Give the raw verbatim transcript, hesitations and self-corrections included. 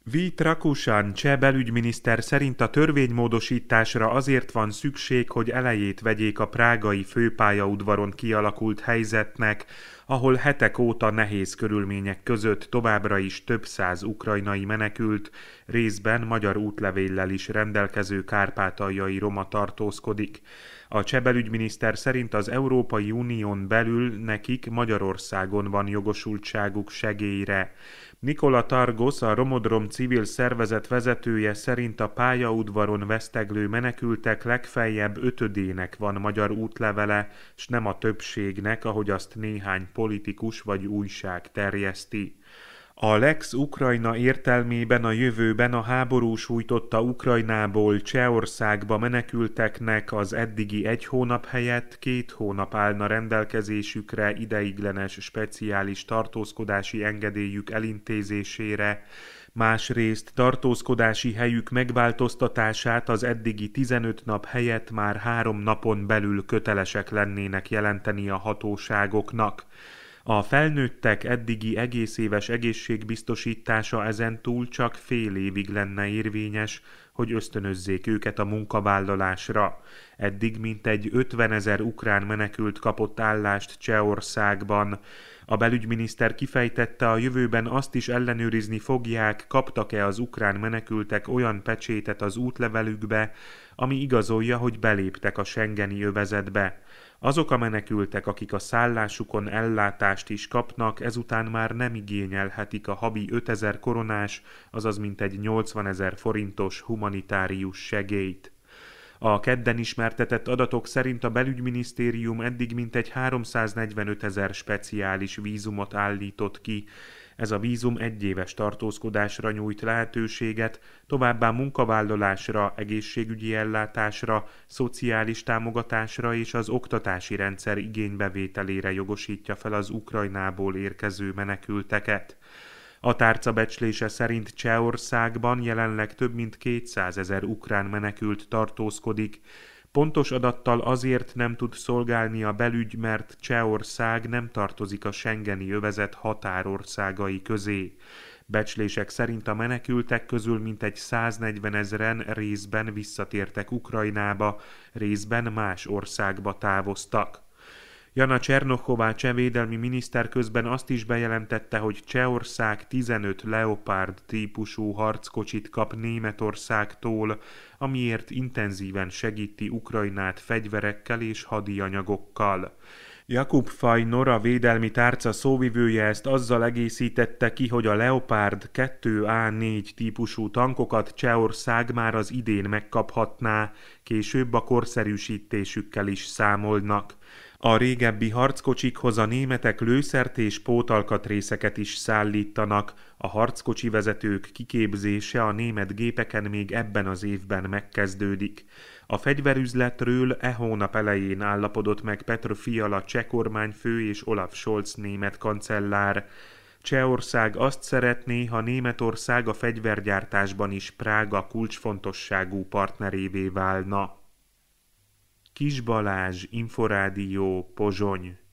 Vít Rakusan cseh belügyminiszter szerint a törvénymódosításra azért van szükség, hogy elejét vegyék a prágai főpályaudvaron kialakult helyzetnek, ahol hetek óta nehéz körülmények között továbbra is több száz ukrajnai menekült, részben magyar útlevéllel is rendelkező kárpátaljai roma tartózkodik. A cseh belügyminiszter szerint az Európai Unión belül nekik Magyarországon van jogosultságuk segélyre. Nikola Targos, a Romodrom civil szervezet vezetője szerint a pályaudvaron veszteglő menekültek legfeljebb ötödének van magyar útlevele, s nem a többségnek, ahogy azt néhány politikus vagy újság terjeszti. A Lex Ukrajna értelmében a jövőben a háború sújtotta Ukrajnából Csehországba menekülteknek az eddigi egy hónap helyett két hónap állna rendelkezésükre ideiglenes speciális tartózkodási engedélyük elintézésére, másrészt tartózkodási helyük megváltoztatását az eddigi tizenöt nap helyett már három napon belül kötelesek lennének jelenteni a hatóságoknak. A felnőttek eddigi egész éves egészségbiztosítása ezentúl csak fél évig lenne érvényes, hogy ösztönözzék őket a munkavállalásra. Eddig mintegy ötvenezer ukrán menekült kapott állást Csehországban. A belügyminiszter kifejtette, a jövőben azt is ellenőrizni fogják, kaptak-e az ukrán menekültek olyan pecsétet az útlevelükbe, ami igazolja, hogy beléptek a schengeni övezetbe. Azok a menekültek, akik a szállásukon ellátást is kapnak, ezután már nem igényelhetik a havi ötezer koronás, azaz mintegy nyolcvanezer forintos humanitárius segélyt. A kedden ismertetett adatok szerint a belügyminisztérium eddig mintegy háromszáznegyvenötezer speciális vízumot állított ki. Ez a vízum egyéves tartózkodásra nyújt lehetőséget, továbbá munkavállalásra, egészségügyi ellátásra, szociális támogatásra és az oktatási rendszer igénybevételére jogosítja fel az Ukrajnából érkező menekülteket. A tárca becslése szerint Csehországban jelenleg több mint kétszázezer ukrán menekült tartózkodik. Pontos adattal azért nem tud szolgálni a belügy, mert Csehország nem tartozik a schengeni övezet határországai közé. Becslések szerint a menekültek közül mintegy száznegyvenezren részben visszatértek Ukrajnába, részben más országba távoztak. Jana Csernochová cseh védelmi miniszter közben azt is bejelentette, hogy Csehország tizenöt Leopard típusú harckocsit kap Németországtól, amiért intenzíven segíti Ukrajnát fegyverekkel és hadianyagokkal. Jakub Fajnor, a védelmi tárca szóvivője ezt azzal egészítette ki, hogy a Leopard kettő á négy típusú tankokat Csehország már az idén megkaphatná, később a korszerűsítésükkel is számolnak. A régebbi harckocsikhoz a németek lőszert és pótalkatrészeket is szállítanak, a harckocsi vezetők kiképzése a német gépeken még ebben az évben megkezdődik. A fegyverüzletről e hónap elején állapodott meg Petr Fiala cseh kormányfő és Olaf Scholz német kancellár. Csehország azt szeretné, ha Németország a fegyvergyártásban is Prága kulcsfontosságú partnerévé válna. Kis Balázs, Inforádió, Pozsony.